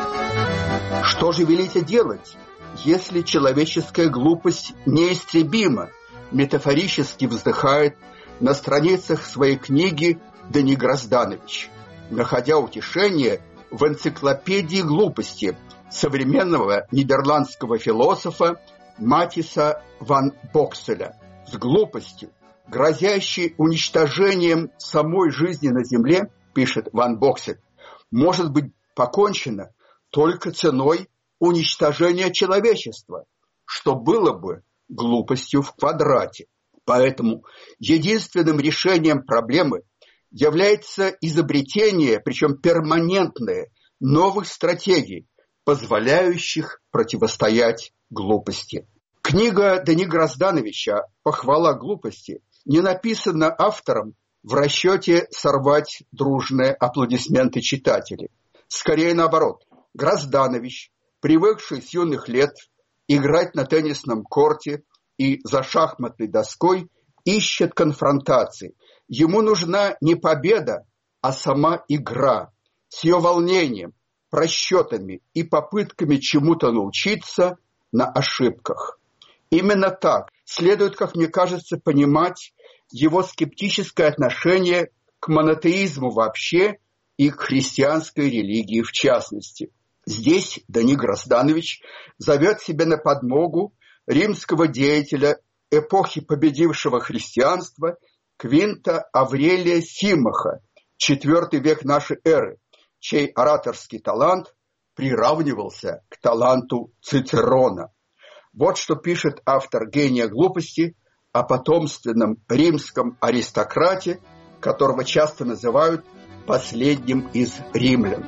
Что же велите делать, если человеческая глупость неистребима? Метафорически вздыхает на страницах своей книги Дени Грозданович, находя утешение в энциклопедии глупости современного нидерландского философа Матиса ван Бокселя. С глупостью, грозящей уничтожением самой жизни на земле, пишет ван Боксель, может быть покончено только ценой уничтожения человечества, что было бы глупостью в квадрате. Поэтому единственным решением проблемы является изобретение, причем перманентное, новых стратегий, позволяющих противостоять глупости. Книга Дени Гроздановича «Похвала глупости» не написана автором в расчете сорвать дружные аплодисменты читателей. Скорее наоборот, Грозданович, привыкший с юных лет играть на теннисном корте и за шахматной доской, ищет конфронтации. Ему нужна не победа, а сама игра с ее волнением, просчетами и попытками чему-то научиться на ошибках. Именно так следует, как мне кажется, понимать его скептическое отношение к монотеизму вообще и к христианской религии в частности. Здесь Дени Грозданович зовет себе на подмогу римского деятеля эпохи победившего христианства Квинта Аврелия Симаха, четвёртый век нашей эры, чей ораторский талант приравнивался к таланту Цицерона. Вот что пишет автор «Гения глупости» о потомственном римском аристократе, которого часто называют последним из римлян.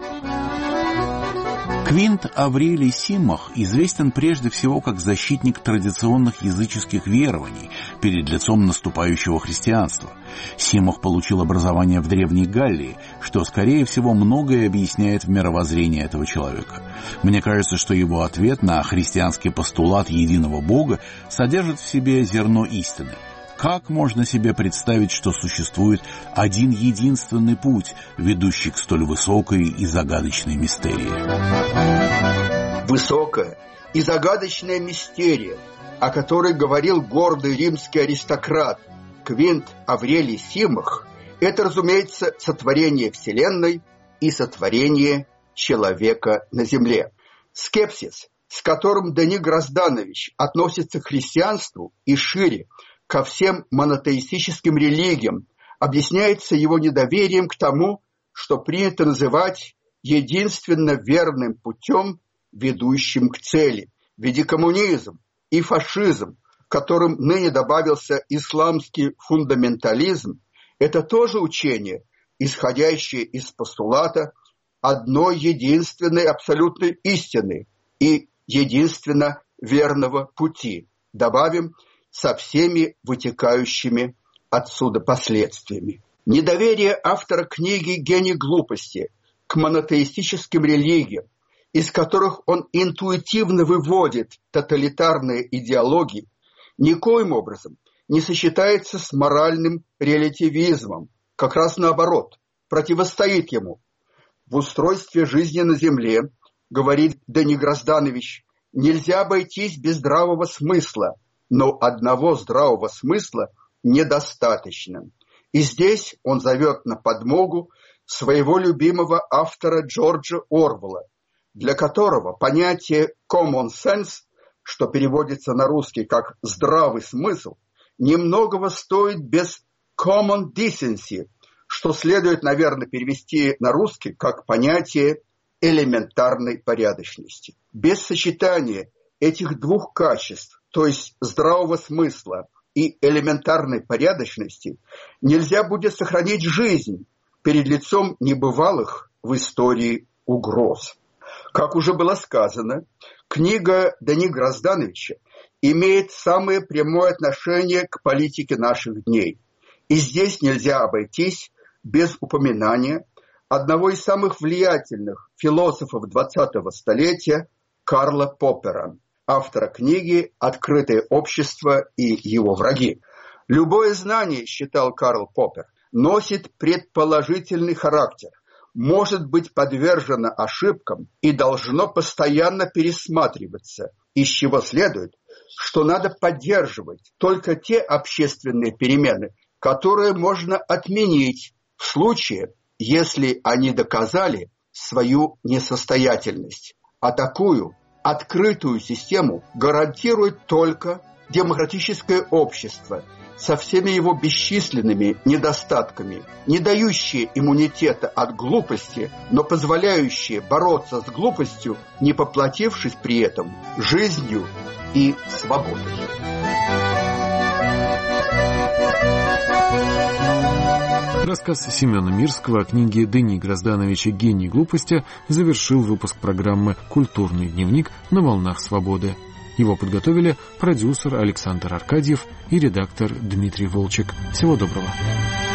Квинт Аврелий Симах известен прежде всего как защитник традиционных языческих верований перед лицом наступающего христианства. Симах получил образование в Древней Галлии, что, скорее всего, многое объясняет в мировоззрении этого человека. Мне кажется, что его ответ на христианский постулат единого Бога содержит в себе зерно истины. Как можно себе представить, что существует один единственный путь, ведущий к столь высокой и загадочной мистерии? Высокая и загадочная мистерия, о которой говорил гордый римский аристократ Квинт Аврелий Симах, это, разумеется, сотворение Вселенной и сотворение человека на земле. Скепсис, с которым Дени Грозданович относится к христианству и шире ко всем монотеистическим религиям, объясняется его недоверием к тому, что принято называть единственно верным путем, ведущим к цели, в виде коммунизм и фашизм, к которым ныне добавился исламский фундаментализм. Это тоже учение, исходящее из постулата одной единственной абсолютной истины и единственно верного пути. Добавим, со всеми вытекающими отсюда последствиями. Недоверие автора книги «Гений глупости» к монотеистическим религиям, из которых он интуитивно выводит тоталитарные идеологии, никоим образом не сочетается с моральным релятивизмом, как раз наоборот, противостоит ему. В устройстве жизни на земле, говорит Дени Грозданович, нельзя обойтись без здравого смысла, но одного здравого смысла недостаточно. И здесь он зовет на подмогу своего любимого автора Джорджа Орвелла, для которого понятие common sense, что переводится на русский как «здравый смысл», немногого стоит без common decency, что следует, наверное, перевести на русский как понятие элементарной порядочности. Без сочетания этих двух качеств, то есть здравого смысла и элементарной порядочности, нельзя будет сохранить жизнь перед лицом небывалых в истории угроз. Как уже было сказано, книга Дени Гроздановича имеет самое прямое отношение к политике наших дней. И здесь нельзя обойтись без упоминания одного из самых влиятельных философов двадцатого столетия Карла Поппера, автора книги «Открытое общество и его враги». Любое знание, считал Карл Поппер, носит предположительный характер, может быть подвержено ошибкам и должно постоянно пересматриваться, из чего следует, что надо поддерживать только те общественные перемены, которые можно отменить в случае, если они доказали свою несостоятельность. А такую открытую систему гарантирует только демократическое общество со всеми его бесчисленными недостатками, не дающие иммунитета от глупости, но позволяющие бороться с глупостью, не поплатившись при этом жизнью и свободой. Рассказ Семена Мирского о книге Дени Гроздановича «Гений глупости» завершил выпуск программы «Культурный дневник» на волнах свободы. Его подготовили продюсер Александр Аркадьев и редактор Дмитрий Волчек. Всего доброго.